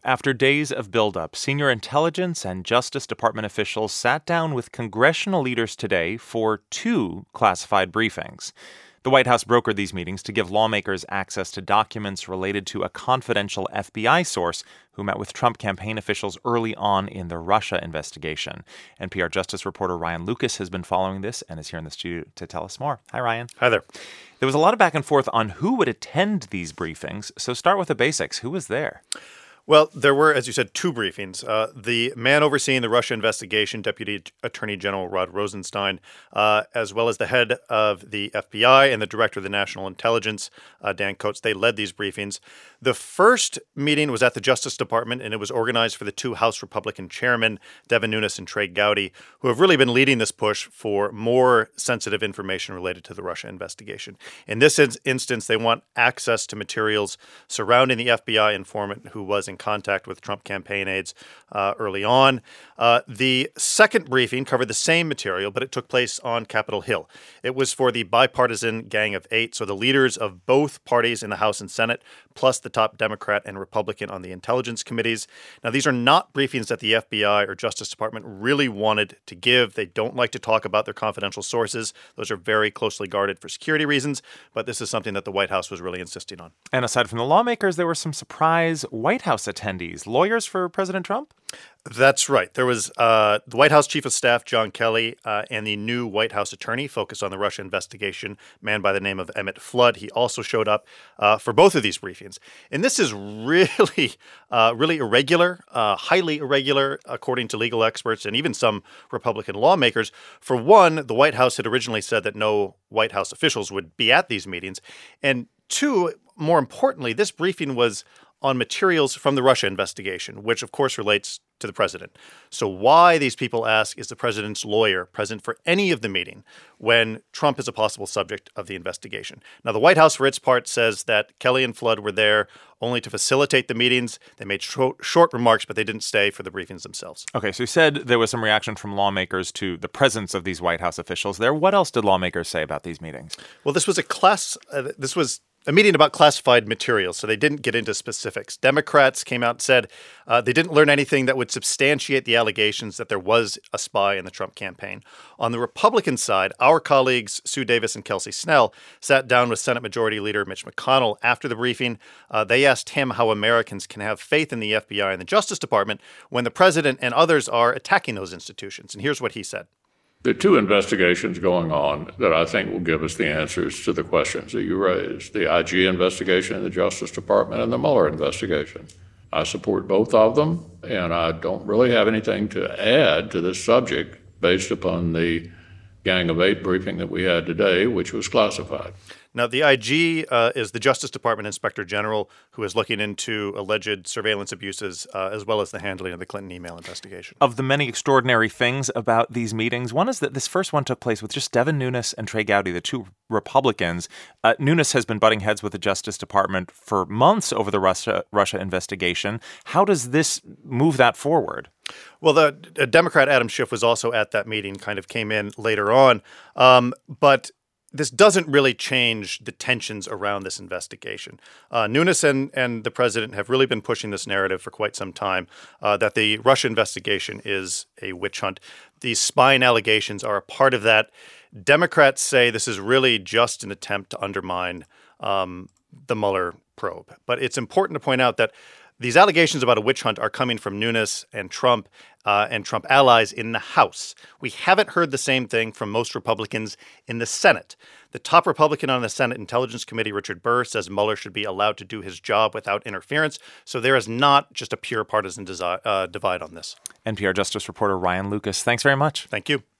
After days of buildup, senior intelligence and Justice Department officials sat down with congressional leaders today for 2 classified briefings. The White House brokered these meetings to give lawmakers access to documents related to a confidential FBI source who met with Trump campaign officials early on in the Russia investigation. NPR Justice reporter Ryan Lucas has been following this and is here in the studio to tell us more. Hi, Ryan. Hi there. There was a lot of back and forth on who would attend these briefings, so start with the basics. Who was there? Well, there were, as you said, 2 briefings. The man overseeing the Russia investigation, Deputy Attorney General Rod Rosenstein, as well as the head of the FBI and the director of the National Intelligence, Dan Coats, they led these briefings. The first meeting was at the Justice Department, and it was organized for the 2 House Republican chairmen, Devin Nunes and Trey Gowdy, who have really been leading this push for more sensitive information related to the Russia investigation. In this instance, they want access to materials surrounding the FBI informant who was in contact with Trump campaign aides early on. The second briefing covered the same material, but it took place on Capitol Hill. It was for the bipartisan Gang of 8, so the leaders of both parties in the House and Senate, plus the top Democrat and Republican on the intelligence committees. Now, these are not briefings that the FBI or Justice Department really wanted to give. They don't like to talk about their confidential sources. Those are very closely guarded for security reasons, but this is something that the White House was really insisting on. And aside from the lawmakers, there were some surprise White House attendees, lawyers for President Trump? That's right. There was the White House Chief of Staff, John Kelly, and the new White House attorney focused on the Russia investigation, a man by the name of Emmett Flood. He also showed up for both of these briefings. And this is really irregular, highly irregular, according to legal experts and even some Republican lawmakers. For one, the White House had originally said that no White House officials would be at these meetings. And 2, more importantly, this briefing was on materials from the Russia investigation, which of course relates to the president. So why, these people ask, is the president's lawyer present for any of the meeting when Trump is a possible subject of the investigation? Now, the White House, for its part, says that Kelly and Flood were there only to facilitate the meetings. They made short remarks, but they didn't stay for the briefings themselves. Okay, so you said there was some reaction from lawmakers to the presence of these White House officials there. What else did lawmakers say about these meetings? Well, this was a meeting about classified materials, so they didn't get into specifics. Democrats came out and said they didn't learn anything that would substantiate the allegations that there was a spy in the Trump campaign. On the Republican side, our colleagues Sue Davis and Kelsey Snell sat down with Senate Majority Leader Mitch McConnell after the briefing. They asked him how Americans can have faith in the FBI and the Justice Department when the president and others are attacking those institutions. And here's what he said. There are 2 investigations going on that I think will give us the answers to the questions that you raised. The IG investigation in the Justice Department and the Mueller investigation. I support both of them, and I don't really have anything to add to this subject based upon the Gang of 8 briefing that we had today, which was classified. Now, the IG is the Justice Department Inspector General who is looking into alleged surveillance abuses as well as the handling of the Clinton email investigation. Of the many extraordinary things about these meetings, one is that this first one took place with just Devin Nunes and Trey Gowdy, the 2 Republicans. Nunes has been butting heads with the Justice Department for months over the Russia investigation. How does this move that forward? Well, the Democrat Adam Schiff was also at that meeting, kind of came in later on. But this doesn't really change the tensions around this investigation. Nunes and the president have really been pushing this narrative for quite some time that the Russia investigation is a witch hunt. These spying allegations are a part of that. Democrats say this is really just an attempt to undermine the Mueller probe. But it's important to point out that these allegations about a witch hunt are coming from Nunes and Trump allies in the House. We haven't heard the same thing from most Republicans in the Senate. The top Republican on the Senate Intelligence Committee, Richard Burr, says Mueller should be allowed to do his job without interference. So there is not just a pure partisan divide on this. NPR Justice reporter Ryan Lucas, thanks very much. Thank you.